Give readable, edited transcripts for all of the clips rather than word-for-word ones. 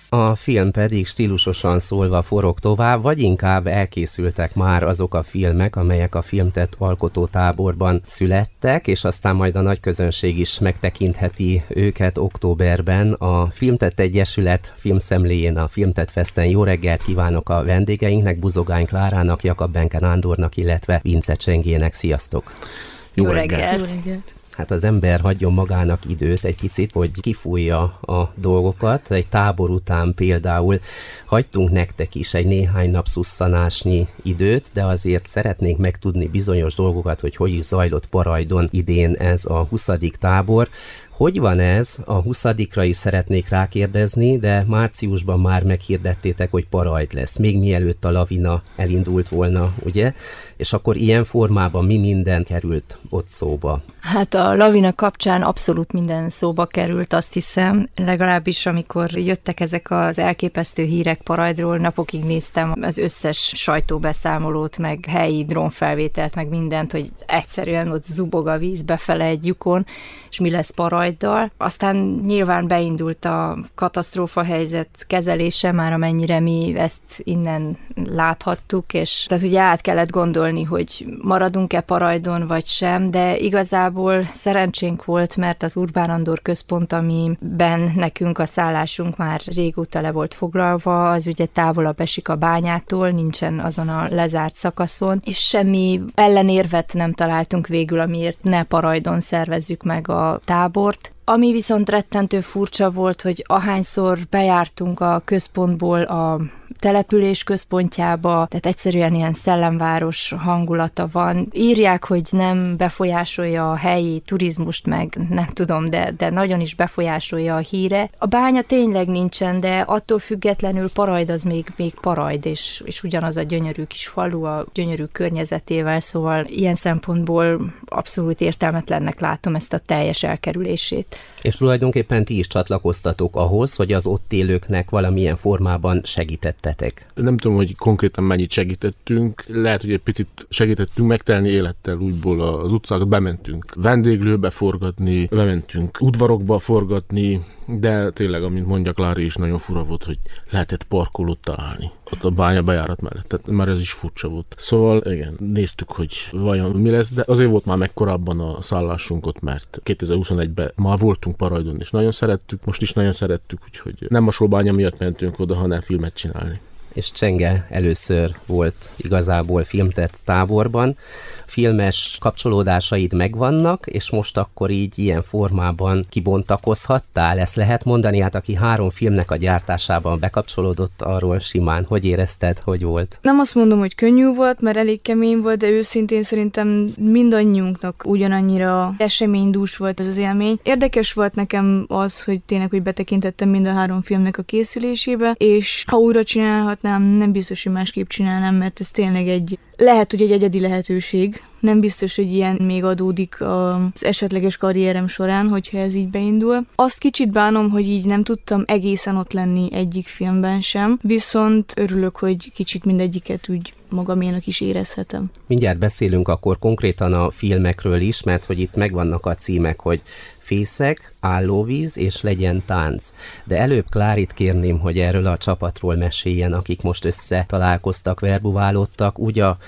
A film pedig stílusosan szólva forog tovább, vagy inkább elkészültek már azok a filmek, amelyek a Filmtett alkotótáborban születtek, és aztán majd a nagy közönség is megtekintheti őket októberben a Filmtett Egyesület filmszemléjén, a Filmtett Festen. Jó reggelt kívánok a vendégeinknek, Buzogány Klárának, Jakab Benke Nándornak, illetve Vince Csengének. Sziasztok! Jó reggelt! Jó reggelt! Hát az ember hagyjon magának időt egy picit, hogy kifújja a dolgokat. Egy tábor után például hagytunk nektek is egy néhány nap szusszanásnyi időt, de azért szeretnénk megtudni bizonyos dolgokat, hogy is zajlott Parajdon idén ez a 20. tábor. Hogy van ez? A 20-ra is szeretnék rákérdezni, de márciusban már meghirdettétek, hogy Parajd lesz, még mielőtt a lavina elindult volna, ugye? És akkor ilyen formában mi minden került ott szóba? Hát a lavina kapcsán abszolút minden szóba került, azt hiszem, legalábbis amikor jöttek ezek az elképesztő hírek Parajdról, napokig néztem az összes sajtóbeszámolót, meg helyi drónfelvételt, meg mindent, hogy egyszerűen ott zubog a víz befele egy lyukon, és mi lesz Parajddal. Aztán nyilván beindult a katasztrófa helyzet kezelése, már amennyire mi ezt innen láthattuk, és tehát ugye át kellett gondolni, hogy maradunk-e Parajdon vagy sem, de igazából szerencsénk volt, mert az Urbán Andor központ, amiben nekünk a szállásunk már régóta le volt foglalva, az ugye távolabb esik a bányától, nincsen azon a lezárt szakaszon, és semmi ellenérvet nem találtunk végül, amiért ne Parajdon szervezzük meg a tábort. Ami viszont rettentő furcsa volt, hogy ahányszor bejártunk a központból a település központjába, tehát egyszerűen ilyen szellemváros hangulata van. Írják, hogy nem befolyásolja a helyi turizmust, meg nem tudom, de nagyon is befolyásolja a híre. A bánya tényleg nincsen, de attól függetlenül Parajd az még Parajd, és ugyanaz a gyönyörű kis falu, a gyönyörű környezetével, szóval ilyen szempontból abszolút értelmetlennek látom ezt a teljes elkerülését. És tulajdonképpen ti is csatlakoztatok ahhoz, hogy az ott élőknek valamilyen formában segítettetek. Nem tudom, hogy konkrétan mennyit segítettünk, lehet, hogy egy picit segítettünk megtelni élettel úgyból az utcákat, bementünk vendéglőbe forgatni, bementünk udvarokba forgatni, de tényleg, amint mondja Klári is, nagyon fura volt, hogy lehetett parkolót találni ott a bánya bejárat mellett, tehát már ez is furcsa volt. Szóval igen, néztük, hogy vajon mi lesz, de azért volt már meg korábban a szállásunk ott, mert 2021-ben már voltunk Parajdon, és nagyon szerettük, most is nagyon szerettük, úgyhogy nem a sóbánya miatt mentünk oda, hanem filmet csinálni. És Csenge először volt igazából Filmtett táborban. Filmes kapcsolódásaid megvannak, és most akkor így ilyen formában kibontakozhattál? Ezt lehet mondani? Hát aki 3 filmnek a gyártásában bekapcsolódott, arról simán. Hogy érezted? Hogy volt? Nem azt mondom, hogy könnyű volt, mert elég kemény volt, de őszintén szerintem mindannyiunknak ugyanannyira eseménydús volt ez az élmény. Érdekes volt nekem az, hogy tényleg, hogy betekintettem mind a 3 filmnek a készülésébe, és ha újra csinálhatnám, nem biztos, hogy másképp csinálnám, mert ez tényleg lehet, hogy egy egyedi lehetőség. Nem biztos, hogy ilyen még adódik az esetleges karrierem során, hogyha ez így beindul. Azt kicsit bánom, hogy így nem tudtam egészen ott lenni egyik filmben sem, viszont örülök, hogy kicsit mindegyiket úgy magaménak is érezhetem. Mindjárt beszélünk akkor konkrétan a filmekről is, mert hogy itt megvannak a címek, hogy Fészek, Állóvíz és Legyen tánc. De előbb Klárit kérném, hogy erről a csapatról meséljen, akik most összetalálkoztak, verbuválódtak, úgy a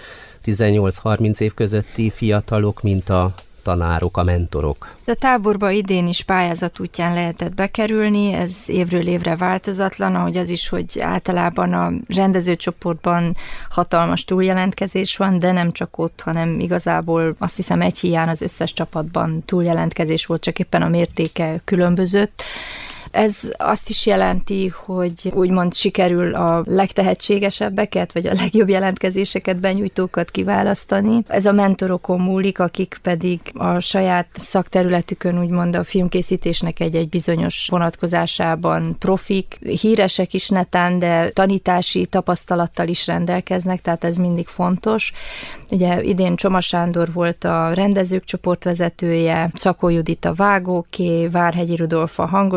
18-30 év közötti fiatalok, mint a tanárok, a mentorok. A táborba idén is pályázat útján lehetett bekerülni, ez évről évre változatlan, ahogy az is, hogy általában a rendezőcsoportban hatalmas túljelentkezés van, de nem csak ott, hanem igazából azt hiszem egy híján az összes csapatban túljelentkezés volt, csak éppen a mértéke különbözött. Ez azt is jelenti, hogy úgymond sikerül a legtehetségesebbeket, vagy a legjobb jelentkezéseket, benyújtókat kiválasztani. Ez a mentorokon múlik, akik pedig a saját szakterületükön úgymond a filmkészítésnek egy bizonyos vonatkozásában profik, híresek is netán, de tanítási tapasztalattal is rendelkeznek, tehát ez mindig fontos. Ugye idén Csoma Sándor volt a rendezők csoportvezetője, Szakó Judit a vágóké, Várhegyi Rudolf a hangosoké,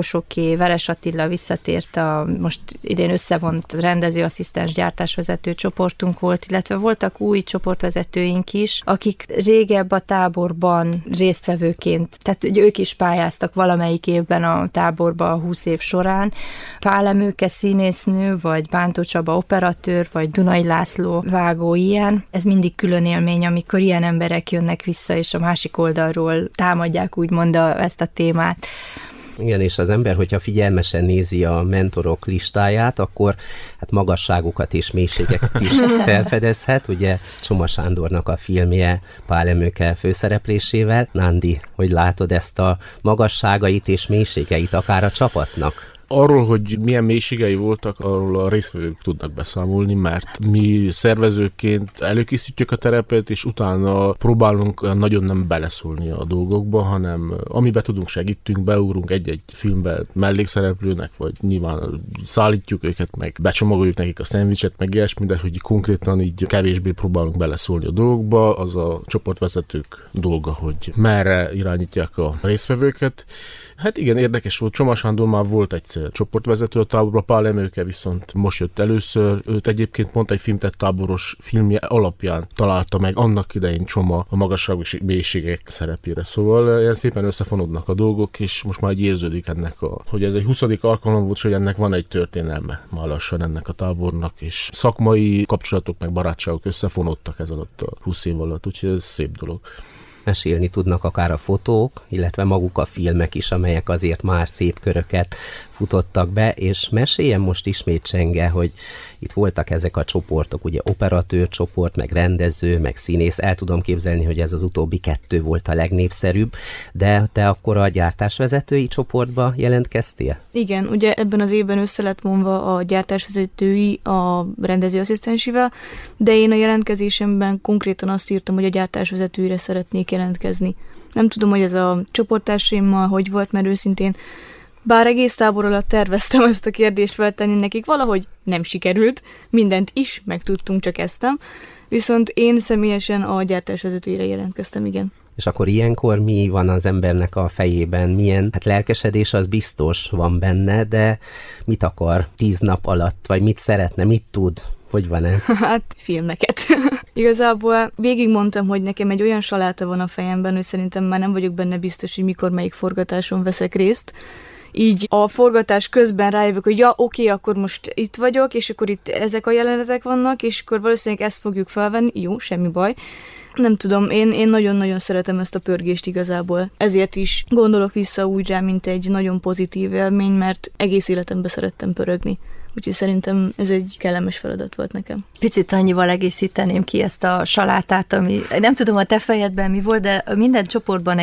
Gergely, Veres Attila visszatért, most idén összevont rendezőasszisztens gyártásvezető csoportunk volt, illetve voltak új csoportvezetőink is, akik régebb a táborban résztvevőként, tehát hogy ők is pályáztak valamelyik évben a táborba a 20 év során. Pál Emőke színésznő, vagy Bántó Csaba operatőr, vagy Dunai László vágó ilyen. Ez mindig külön élmény, amikor ilyen emberek jönnek vissza, és a másik oldalról támadják úgymond ezt a témát. Igen, és az ember, hogyha figyelmesen nézi a mentorok listáját, akkor hát magasságokat és mélységeket is felfedezhet. Ugye Csoma Sándornak a filmje Pál Emőke főszereplésével. Nándi, hogy látod ezt a magasságait és mélységeit akár a csapatnak? Arról, hogy milyen mélységei voltak, arról a résztvevők tudnak beszámolni, mert mi szervezőként előkészítjük a terepet, és utána próbálunk nagyon nem beleszólni a dolgokba, hanem amiben tudunk, segítünk, beugrunk egy-egy filmbe mellékszereplőnek, vagy nyilván szállítjuk őket, meg becsomagoljuk nekik a szendvicset, meg ilyesmi, de hogy konkrétan így kevésbé próbálunk beleszólni a dolgokba, az a csoportvezetők dolga, hogy merre irányítják a résztvevőket. Hát igen, érdekes volt. Csoma Sándor már volt egyszer csoportvezető a táborba, Pál Emőke viszont most jött először. Őt egyébként pont egy filmtett táboros filmje alapján találta meg annak idején Csoma a magasságos mélységek szerepére. Szóval ilyen szépen összefonódnak a dolgok, és most már így érződik ennek, hogy ez egy 20. alkalom volt, hogy ennek van egy történelme már lassan ennek a tábornak, és szakmai kapcsolatok meg barátságok összefonódtak ez alatt a 20 év alatt, úgyhogy ez szép dolog. Mesélni tudnak akár a fotók, illetve maguk a filmek is, amelyek azért már szép köröket futottak be, és meséljen most ismét Csenge, hogy itt voltak ezek a csoportok, ugye operatőr csoport, meg rendező, meg színész, el tudom képzelni, hogy ez az utóbbi 2 volt a legnépszerűbb, de te akkor a gyártásvezetői csoportba jelentkeztél? Igen, ugye ebben az évben össze lett vonva a gyártásvezetői a rendezőasszisztensivel, de én a jelentkezésemben konkrétan azt írtam, hogy a gyártásvezetőire szeretnék jelentkezni. Nem tudom, hogy ez a csoporttársaimmal hogy volt, mert őszintén bár egész tábor alatt terveztem ezt a kérdést feltenni nekik, valahogy nem sikerült, mindent is megtudtunk, csak ezt nem. Viszont én személyesen a gyártásvezetőire jelentkeztem, igen. És akkor ilyenkor mi van az embernek a fejében? Milyen, hát lelkesedés az biztos van benne, de mit akar 10 nap alatt, vagy mit szeretne, mit tud? Hogy van ez? Hát filmeket. Igazából végigmondtam, hogy nekem egy olyan saláta van a fejemben, hogy szerintem már nem vagyok benne biztos, hogy mikor melyik forgatáson veszek részt. Így a forgatás közben rájövök, hogy ja, oké, akkor most itt vagyok, és akkor itt ezek a jelenetek vannak, és akkor valószínűleg ezt fogjuk felvenni. Jó, semmi baj. Nem tudom, én nagyon-nagyon szeretem ezt a pörgést igazából. Ezért is gondolok vissza úgy rá, mint egy nagyon pozitív élmény, mert egész életemben szerettem pörögni. Úgyhogy szerintem ez egy kellemes feladat volt nekem. Picit annyival egészíteném ki ezt a salátát, ami nem tudom a te fejedben mi volt, de minden csoportban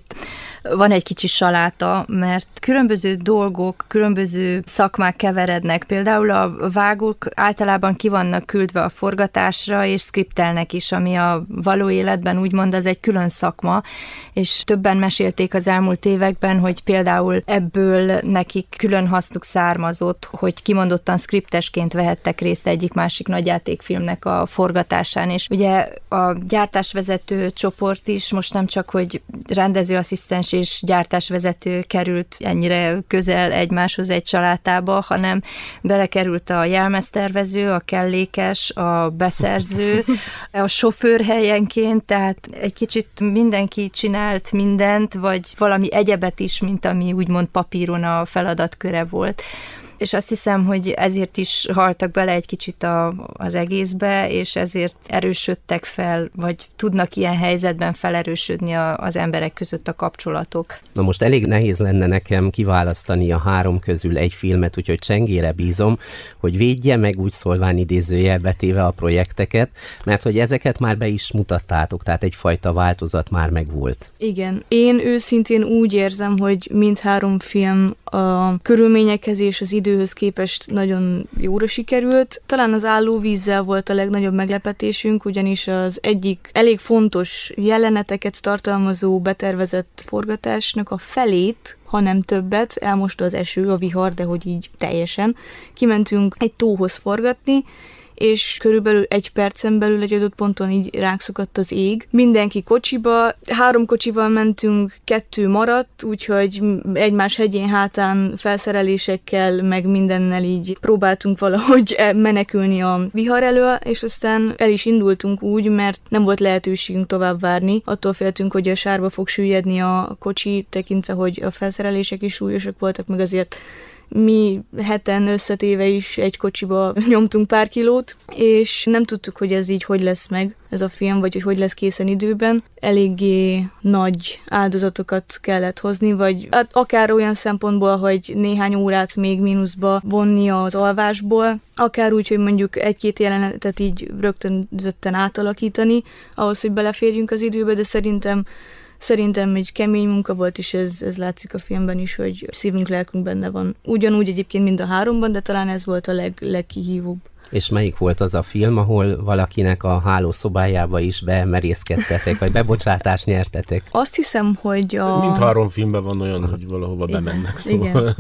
van egy kicsi saláta, mert különböző dolgok, különböző szakmák keverednek. Például a vágók általában ki vannak küldve a forgatásra, és skriptelnek is, ami a való életben úgymond az egy külön szakma, és többen mesélték az elmúlt években, hogy például ebből nekik külön hasznuk származott, hogy kimondottan skriptesként vehettek részt egyik-másik nagyjátékfilmnek a forgatásán, és ugye a gyártásvezető csoport is most nem csak, hogy rendezőasszisztens és gyártásvezető került ennyire közel egymáshoz egy családába, hanem belekerült a jelmeztervező, a kellékes, a beszerző, a sofőr helyenként, tehát egy kicsit mindenki csinált mindent, vagy valami egyebet is, mint ami úgymond papíron a feladatköre volt. És azt hiszem, hogy ezért is haltak bele egy kicsit az egészbe, és ezért erősödtek fel, vagy tudnak ilyen helyzetben felerősödni az emberek között a kapcsolatok. Na most elég nehéz lenne nekem kiválasztani a 3 közül egy filmet, úgyhogy Csengére bízom, hogy védje meg úgy szólván idézőjelbe téve a projekteket, mert hogy ezeket már be is mutattátok, tehát egyfajta változat már megvolt. Igen. Én őszintén úgy érzem, hogy mindhárom film a körülményekhez és az időhöz képest nagyon jóra sikerült. Talán az Állóvízzel volt a legnagyobb meglepetésünk, ugyanis az egyik elég fontos jeleneteket tartalmazó betervezett forgatásnak a felét, ha nem többet, elmosta az eső, a vihar, de hogy így teljesen. Kimentünk egy tóhoz forgatni, és körülbelül 1 percen belül egy adott ponton így ránk szakadt az ég. Mindenki kocsiba, 3 kocsival mentünk, 2 maradt, úgyhogy egymás hegyén hátán felszerelésekkel, meg mindennel így próbáltunk valahogy menekülni a vihar elől, és aztán el is indultunk úgy, mert nem volt lehetőségünk tovább várni. Attól féltünk, hogy a sárba fog süllyedni a kocsi, tekintve, hogy a felszerelések is súlyosak voltak, meg azért mi heten összetéve is egy kocsiba nyomtunk pár kilót, és nem tudtuk, hogy ez így hogy lesz meg, ez a film, vagy hogy lesz készen időben. Eléggé nagy áldozatokat kellett hozni, vagy akár olyan szempontból, hogy néhány órát még mínuszba vonni az alvásból, akár úgy, hogy mondjuk 1-2 jelenetet így rögtönzötten átalakítani, ahhoz, hogy beleférjünk az időbe, de Szerintem egy kemény munka volt, és ez látszik a filmben is, hogy szívünk, lelkünk benne van. Ugyanúgy egyébként mind a 3-ban, de talán ez volt a legkihívóbb. És melyik volt az a film, ahol valakinek a hálószobájába is bemerészkedtetek, vagy bebocsátást nyertetek? Azt hiszem, hogy Mindhárom filmben van olyan, hogy valahova bemennek. Szóval,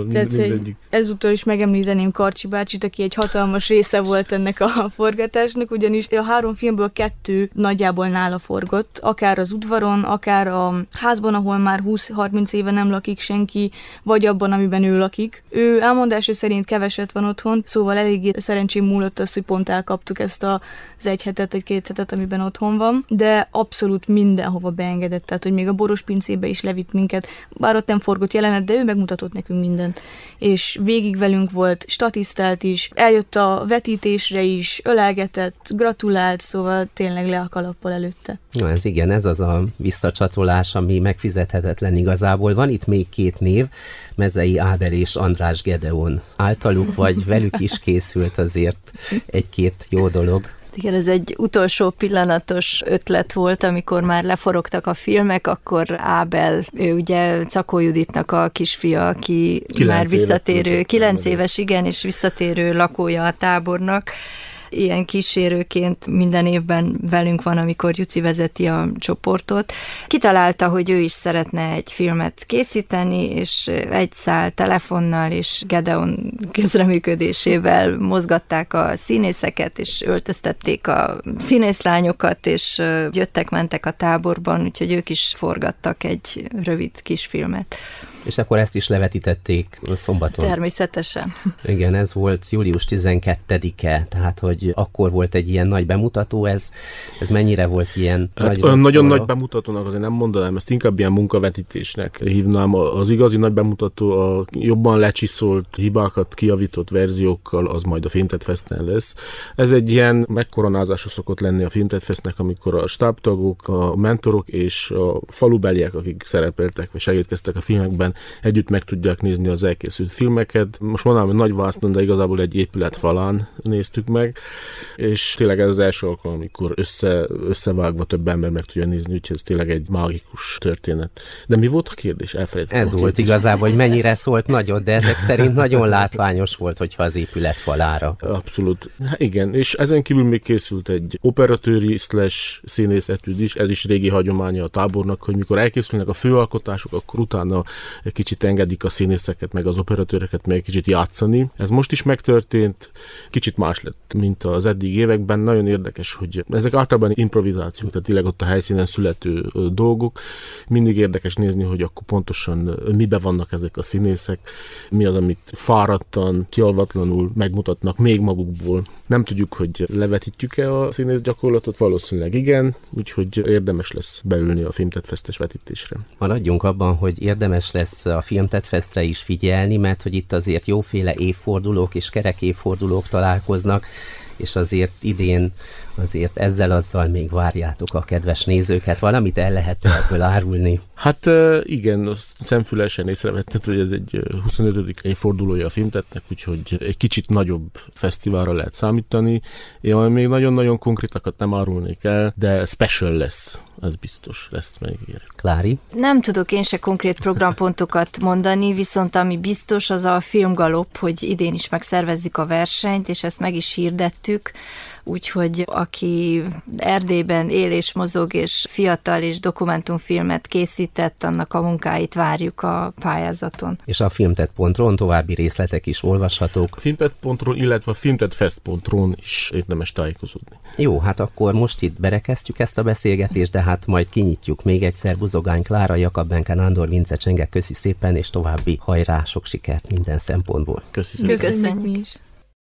ezúttal is megemlíteném Karcsi bácsit, aki egy hatalmas része volt ennek a forgatásnak, ugyanis a 3 filmből 2 nagyjából nála forgott, akár az udvaron, akár a házban, ahol már 20-30 éve nem lakik senki, vagy abban, amiben ő lakik. Ő elmondása szerint keveset van otthon, szóval eléggé szerencsém múlott az, hogy pont elkaptuk ezt az 1 hetet, vagy 2 hetet, amiben otthon van, de abszolút mindenhova beengedett, tehát hogy még a boros pincébe is levitt minket, bár ott nem forgott jelenet, de ő megmutatott nekünk mindent. És végig velünk volt, statisztált is, eljött a vetítésre is, ölelgetett, gratulált, szóval tényleg le a kalappal előtte. Na ez igen, ez az a visszacsatolás, ami megfizethetetlen igazából. Van itt még 2 név, Mezei Ábel és András Gedeon. Általuk vagy velük is készült azért 1-2 jó dolog. Igen, ez egy utolsó pillanatos ötlet volt, amikor már leforogtak a filmek, akkor Ábel, ő ugye Czakó Juditnak a kisfia, aki már visszatérő, 9 éves, igen, és visszatérő lakója a tábornak. Ilyen kísérőként minden évben velünk van, amikor Juci vezeti a csoportot. Kitalálta, hogy ő is szeretne egy filmet készíteni, és egy szál telefonnal és Gedeon közreműködésével mozgatták a színészeket, és öltöztették a színészlányokat, és jöttek-mentek a táborban, úgyhogy ők is forgattak egy rövid kisfilmet. És akkor ezt is levetítették szombaton. Természetesen. Igen, ez volt július 12-e, tehát hogy akkor volt egy ilyen nagy bemutató, ez mennyire volt ilyen nagy nagyon nagy bemutatónak azért nem mondanám, ezt inkább ilyen munkavetítésnek hívnám. Az igazi nagy bemutató a jobban lecsiszolt, hibákat kijavított verziókkal, az majd a Filmtet Festen lesz. Ez egy ilyen megkoronázása szokott lenni a Filmtet Festnek, amikor a stábtagok, a mentorok és a falubeliek, akik szerepeltek vagy segítkeztek a filmekben, együtt meg tudják nézni az elkészült filmeket. Most mondanám, hogy nagy vásznon, de igazából egy épület falán néztük meg, és tényleg ez az első alkalom, amikor összevágva több ember meg tudja nézni, úgyhogy ez tényleg egy mágikus történet. De mi volt a kérdés? Elfelejtettem. Ez volt igazából, hogy mennyire szólt nagyot, de ezek szerint nagyon látványos volt, hogyha az épület falára. Abszolút. Hát igen, és ezen kívül még készült egy operatőri / színész etüd is, ez is régi hagyománya a tábornak, hogy mikor elkészülnek a főalkotások, akkor utána egy kicsit engedik a színészeket, meg az operatőreket meg egy kicsit játszani. Ez most is megtörtént, kicsit más lett, mint az eddig években. Nagyon érdekes, hogy ezek általában improvizációk, tehát tényleg ott a helyszínen születő dolgok. Mindig érdekes nézni, hogy akkor pontosan mibe vannak ezek a színészek, mi az, amit fáradtan, kialvatlanul megmutatnak még magukból. Nem tudjuk, hogy levetítjük-e a színész gyakorlatot, valószínűleg igen, úgyhogy érdemes lesz beülni a Filmtet Festes vetítésre. Maradjunk abban, hogy érdemes lesz a Filmtet Festre is figyelni, mert hogy itt azért jóféle évfordulók és kerek évfordulók találkoznak, és azért idén azért ezzel-azzal még várjátok a kedves nézőket. Valamit el lehet ebből árulni? Hát igen, szemfülesen észrevetted, hogy ez egy 25. évfordulója a Filmtetnek, úgyhogy egy kicsit nagyobb fesztiválra lehet számítani. Én még nagyon-nagyon konkrétakat nem árulnék el, de special lesz. Ez biztos, ezt megígérem. Klári? Nem tudok én se konkrét programpontokat mondani, viszont ami biztos, az a filmgalop, hogy idén is megszervezzük a versenyt, és ezt meg is hirdettük. úgyhogy aki Erdélyben él és mozog, és fiatal és dokumentumfilmet készített, annak a munkáit várjuk a pályázaton. És a filmtet.ron további részletek is olvashatók. A filmtet.ron, illetve a filmtetfest.ron is érdemes tájékozódni. Jó, hát akkor most itt berekeztjük ezt a beszélgetést, de hát majd kinyitjuk még egyszer. Buzogány Klára, Jakab Benke, Nándor Vince Csenge, köszi szépen, és további hajrá, sok sikert minden szempontból. Köszönjük. Köszönjük mi is.